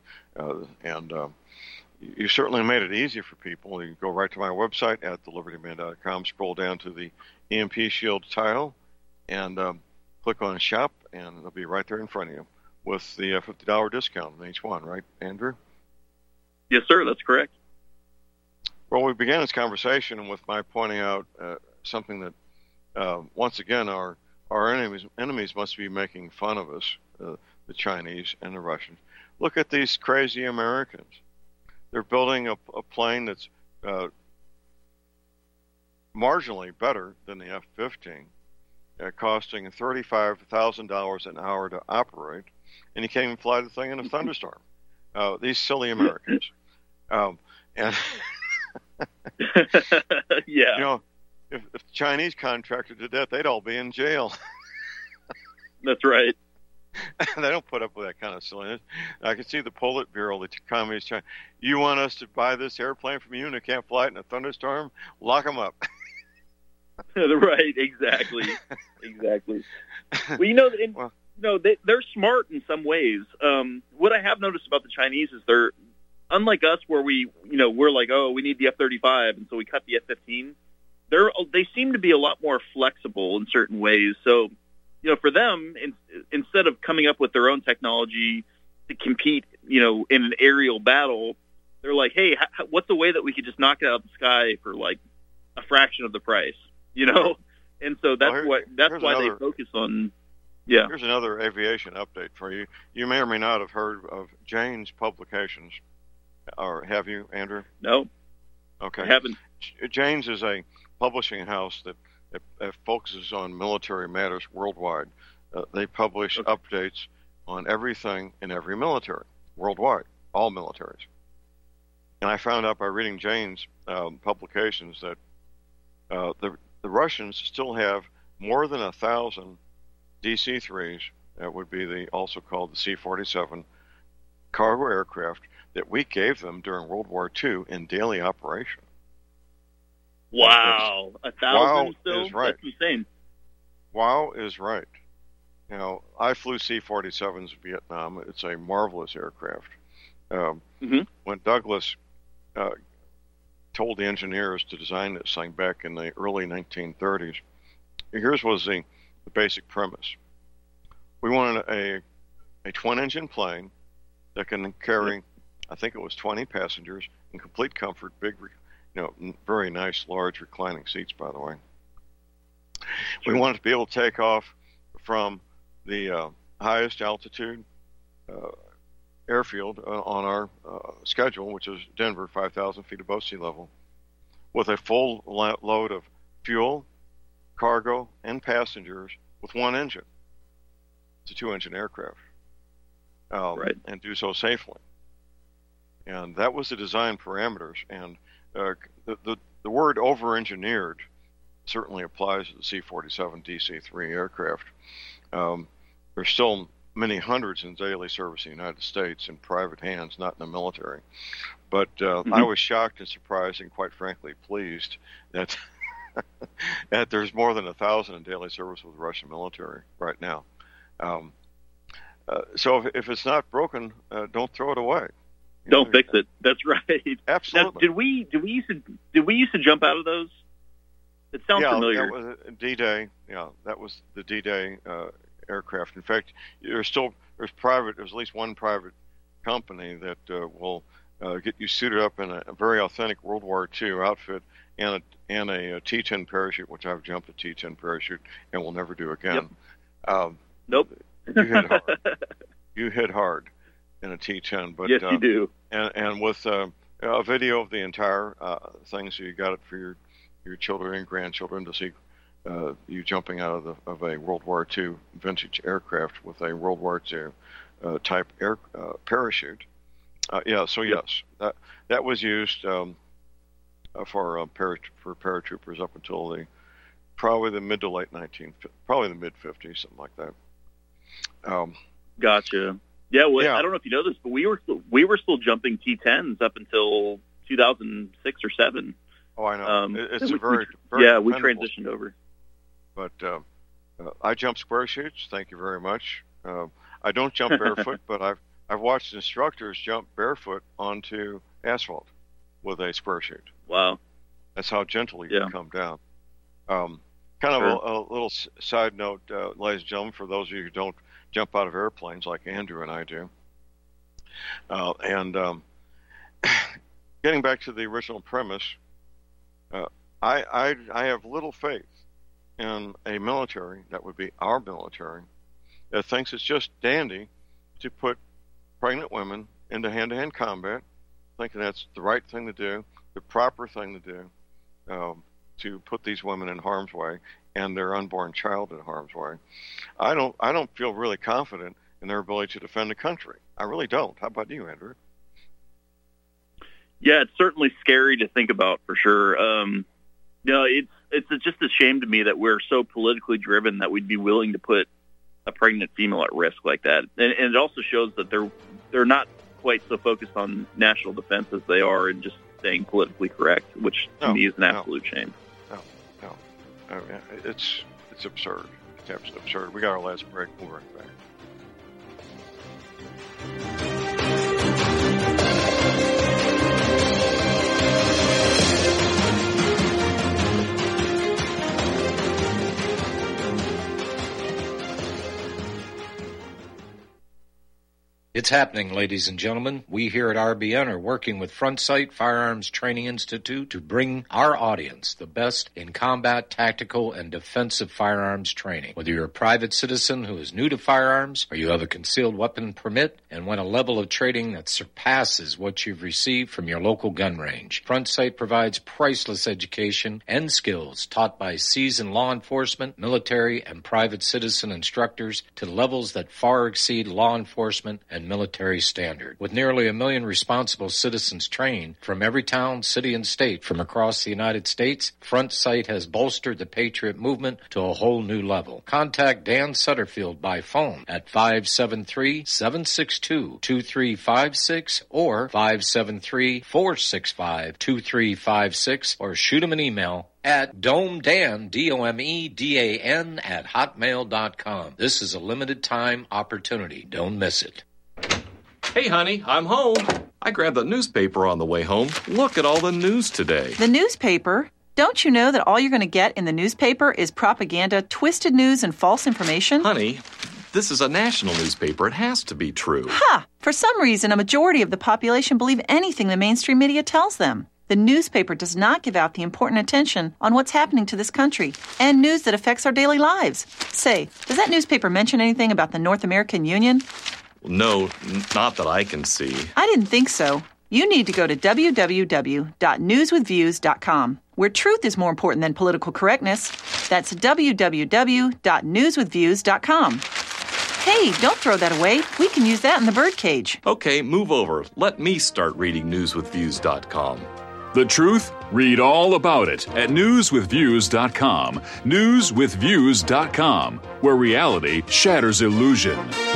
You certainly made it easy for people. You can go right to my website at thelibertyman.com, scroll down to the EMP Shield tile, and click on Shop, and it'll be right there in front of you with the $50 discount on each one, right, Andrew? Yes, sir, that's correct. Well, we began this conversation with my pointing out something that, once again, our our enemies must be making fun of us, the Chinese and the Russians. Look at these crazy Americans. They're building a plane that's marginally better than the F-15, costing $35,000 an hour to operate, and you can't even fly the thing in a thunderstorm. These silly Americans. And yeah. You know, if the Chinese contracted to death, they'd all be in jail. That's right. They don't put up with that kind of silliness. I can see the Politburo, the Communist China. You want us to buy this airplane from you and it can't fly it in a thunderstorm? Lock them up. Right, exactly. Well, you know, they're smart in some ways. What I have noticed about the Chinese is they're, unlike us where we're like, oh, we need the F-35, and so we cut the F-15. They seem to be a lot more flexible in certain ways. So, you know, for them, instead of coming up with their own technology to compete, you know, in an aerial battle, they're like, hey, what's a way that we could just knock it out of the sky for like a fraction of the price, you know? And so that's why they focus on. Yeah. Here's another aviation update for you. You may or may not have heard of Jane's Publications, or have you, Andrew? No. Okay. I haven't. Jane's is a publishing house that focuses on military matters worldwide. They publish updates on everything in every military worldwide, all militaries. And I found out by reading Jane's publications that the Russians still have more than 1,000 DC-3s, that would be also called the C-47 cargo aircraft, that we gave them during World War II in daily operation. Wow, 1,000 still? Is right. That's insane. Wow is right. You know, I flew C-47s in Vietnam. It's a marvelous aircraft. When Douglas told the engineers to design this thing back in the early 1930s, here's was the basic premise. We wanted a twin-engine plane that can carry, I think it was 20 passengers in complete comfort, big, very nice, large reclining seats, by the way. We wanted to be able to take off from the highest altitude airfield on our schedule, which is Denver, 5,000 feet above sea level, with a full load of fuel, cargo, and passengers with one engine. It's a two-engine aircraft. And do so safely. And that was the design parameters. And the word over-engineered certainly applies to the C-47 DC-3 aircraft. There's still many hundreds in daily service in the United States in private hands, not in the military. But I was shocked and surprised and quite frankly pleased that that there's more than 1,000 in daily service with the Russian military right now. So if it's not broken, don't throw it away. Don't fix it. That's right. Absolutely. Now, did we used to jump out of those? It sounds familiar. Yeah, that was D-Day. Yeah, that was the D-Day aircraft. In fact, there's at least one private company that will get you suited up in a very authentic World War II outfit and a T-10 parachute, which I've jumped a T-10 parachute and will never do again. Nope. You hit hard in a T-10, but yes, you do. And with a video of the entire thing, so you got it for your children and grandchildren to see you jumping out of a World War II vintage aircraft with a World War II type parachute. Yes, that was used for paratroopers up until probably the mid to late probably the mid 50s, something like that. Gotcha. Yeah, I don't know if you know this, but we were still jumping T-10s up until 2006 or 7. Oh, I know. It's very we transitioned over. But I jump square shoots. Thank you very much. I don't jump barefoot, but I've watched instructors jump barefoot onto asphalt with a square chute. Wow, that's how gentle you can come down. Kind of a little side note, ladies and gentlemen, for those of you who don't jump out of airplanes like Andrew and I do. Getting back to the original premise, I have little faith in a military, that would be our military, that thinks it's just dandy to put pregnant women into hand-to-hand combat, thinking that's the right thing to do, the proper thing to do, to put these women in harm's way and their unborn child in harm's way. I don't feel really confident in their ability to defend the country. I really don't. How about you, Andrew? Yeah, it's certainly scary to think about, for sure. It's just a shame to me that we're so politically driven that we'd be willing to put a pregnant female at risk like that. And it also shows that they're not quite so focused on national defense as they are in just staying politically correct, which to me is an absolute shame. No, it's absurd. It's absolutely absurd. We got our last break. We'll be right back. It's happening, ladies and gentlemen. We here at RBN are working with Front Sight Firearms Training Institute to bring our audience the best in combat, tactical, and defensive firearms training. Whether you're a private citizen who is new to firearms, or you have a concealed weapon permit and want a level of training that surpasses what you've received from your local gun range, Front Sight provides priceless education and skills taught by seasoned law enforcement, military, and private citizen instructors to levels that far exceed law enforcement and military standard. With nearly 1 million responsible citizens trained from every town, city, and state from across the United States, Front Sight has bolstered the Patriot movement to a whole new level. Contact Dan Sutterfield by phone at 573-762-2356 or 573-465-2356 or shoot him an email at domedan, DOMEDAN, at hotmail.com. This is a limited time opportunity. Don't miss it. Hey, honey, I'm home. I grabbed the newspaper on the way home. Look at all the news today. The newspaper? Don't you know that all you're going to get in the newspaper is propaganda, twisted news, and false information? Honey, this is a national newspaper. It has to be true. Ha! For some reason, a majority of the population believe anything the mainstream media tells them. The newspaper does not give out the important attention on what's happening to this country and news that affects our daily lives. Say, does that newspaper mention anything about the North American Union? No, not that I can see. I didn't think so. You need to go to www.newswithviews.com, where truth is more important than political correctness. That's www.newswithviews.com. Hey, don't throw that away. We can use that in the birdcage. Okay, move over. Let me start reading newswithviews.com. The truth? Read all about it at newswithviews.com. Newswithviews.com, where reality shatters illusion.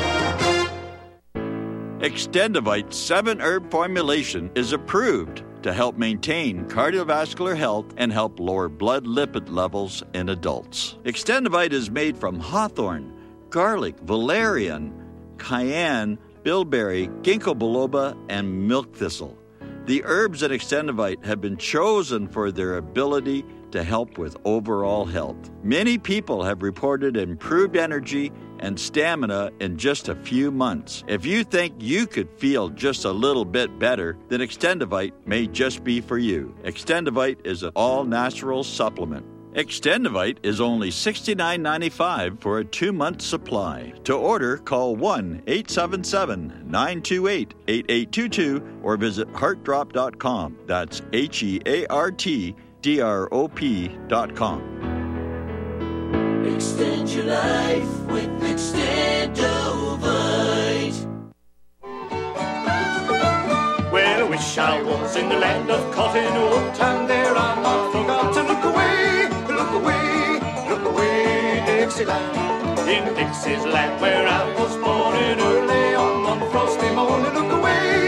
Extendivite 7-herb formulation is approved to help maintain cardiovascular health and help lower blood lipid levels in adults. Extendivite is made from hawthorn, garlic, valerian, cayenne, bilberry, ginkgo biloba, and milk thistle. The herbs in Extendivite have been chosen for their ability to help with overall health. Many people have reported improved energy and stamina in just a few months. If you think you could feel just a little bit better, then Extendivite may just be for you. Extendivite is an all-natural supplement. Extendivite is only $69.95 for a 2-month supply. To order, call 1-877-928-8822 or visit heartdrop.com. That's HEARTDROP.com. Extend your life with Extendovite. Well, I wish I was in the land of cotton wool, and there I'm not forgotten. Look away, look away, look away, Dixieland. In Dixie's land where I was born, and early on one frosty morning. Look away,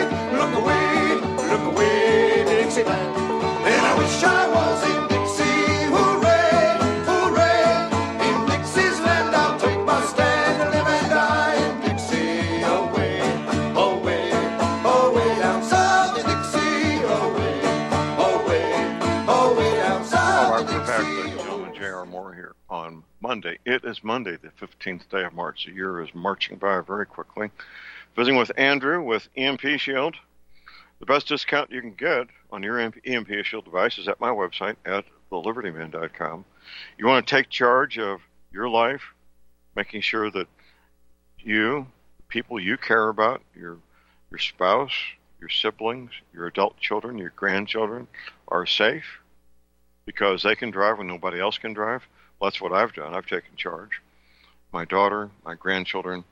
Dixieland. And I wish I was in Dixie, hooray, hooray. In Dixie's land I'll take my stand and live and die in Dixie. Away, away, away down south in Dixie. Away, away, away down south. All right, we're back, ladies and gentlemen. J.R. Moore here on Monday. It is Monday, the 15th day of March. The year is marching by very quickly. Visiting with Andrew with EMP Shield. The best discount you can get on your EMP Shield device is at my website at thelibertyman.com. You want to take charge of your life, making sure that you, people you care about, your spouse, your siblings, your adult children, your grandchildren are safe because they can drive when nobody else can drive. Well, that's what I've done. I've taken charge. My daughter, my grandchildren,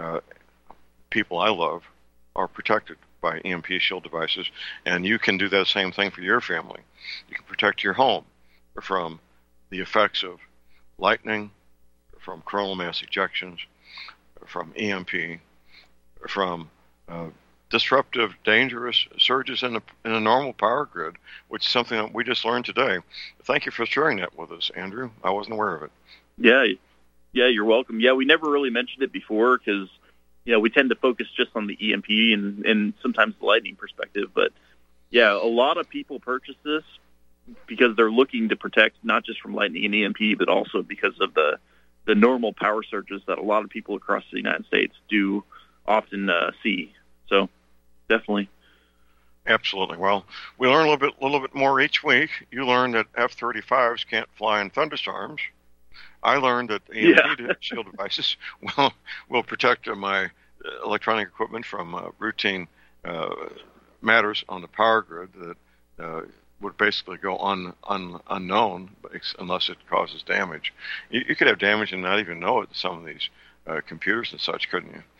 people I love are protected by EMP shield devices, and you can do that same thing for your family. You can protect your home from the effects of lightning, from coronal mass ejections, from EMP, from disruptive, dangerous surges in a normal power grid, which is something that we just learned today. Thank you for sharing that with us, Andrew. I wasn't aware of it. Yeah, you're welcome. Yeah, we never really mentioned it before because, we tend to focus just on the EMP and sometimes the lightning perspective. But, yeah, a lot of people purchase this because they're looking to protect not just from lightning and EMP, but also because of the normal power surges that a lot of people across the United States do often see. So, definitely. Absolutely. Well, we learn a little bit more each week. You learned that F-35s can't fly in thunderstorms. I learned that EMP shield devices will protect my electronic equipment from routine matters on the power grid that would basically go unknown unless it causes damage. You could have damage and not even know it in some of these computers and such, couldn't you?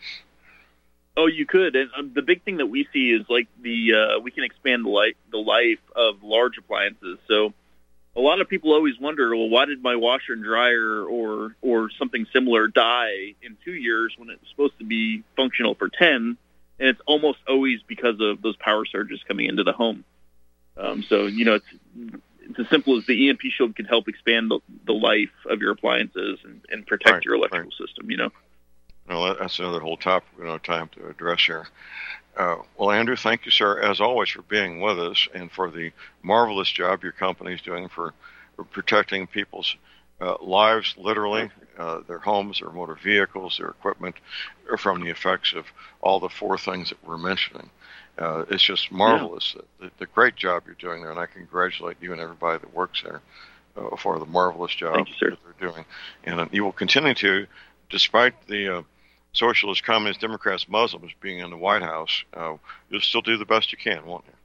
Oh, you could. And the big thing that we see is like we can expand the life of large appliances. So a lot of people always wonder, well, why did my washer and dryer or something similar die in 2 years when it was supposed to be functional for 10? And it's almost always because of those power surges coming into the home. So, it's as simple as the EMP shield can help expand the life of your appliances and protect your electrical system, Well, that's another whole topic we don't have time to address here. Well, Andrew, thank you, sir, as always, for being with us and for the marvelous job your company is doing for protecting people's lives, literally, their homes, their motor vehicles, their equipment, from the effects of all the four things that we're mentioning. It's just marvelous, the great job you're doing there, and I congratulate you and everybody that works there for the marvelous job that they're doing. And you will continue to, despite the socialists, communists, Democrats, Muslims being in the White House, you'll still do the best you can, won't you?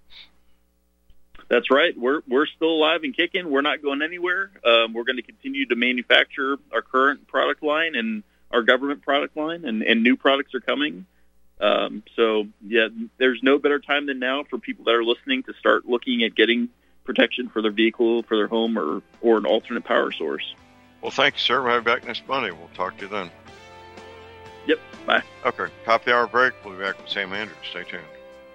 That's right. We're still alive and kicking. We're not going anywhere. We're going to continue to manufacture our current product line and our government product line, and new products are coming. So, yeah, there's no better time than now for people that are listening to start looking at getting protection for their vehicle, for their home, or an alternate power source. Well, thank you, sir. We'll have you back next Monday. We'll talk to you then. Yep. Bye. Okay. Top of the hour break. We'll be back with Sam Andrews. Stay tuned.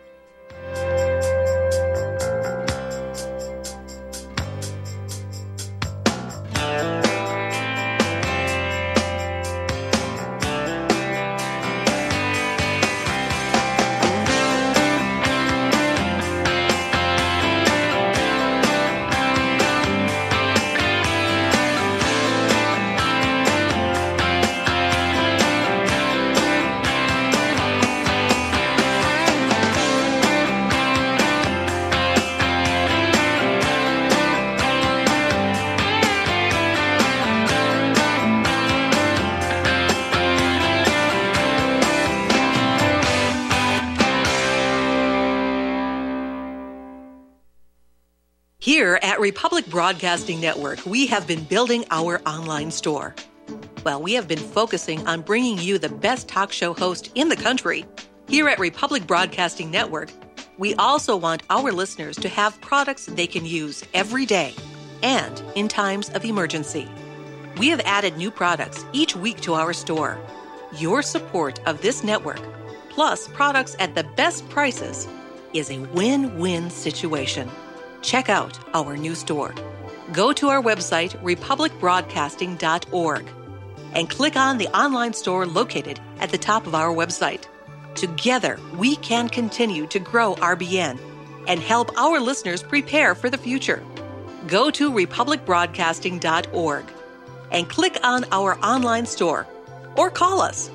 Here at Republic Broadcasting Network, we have been building our online store. Well, we have been focusing on bringing you the best talk show host in the country. Here at Republic Broadcasting Network, we also want our listeners to have products they can use every day and in times of emergency. We have added new products each week to our store. Your support of this network, plus products at the best prices, is a win-win situation. Check out our new store. Go to our website, republicbroadcasting.org, and click on the online store located at the top of our website. Together, we can continue to grow RBN and help our listeners prepare for the future. Go to republicbroadcasting.org and click on our online store or call us.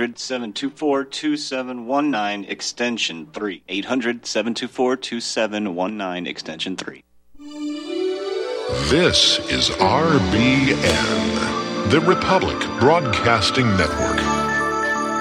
800-724-2719, extension 3. 800-724-2719, extension 3. This is RBN, the Republic Broadcasting Network.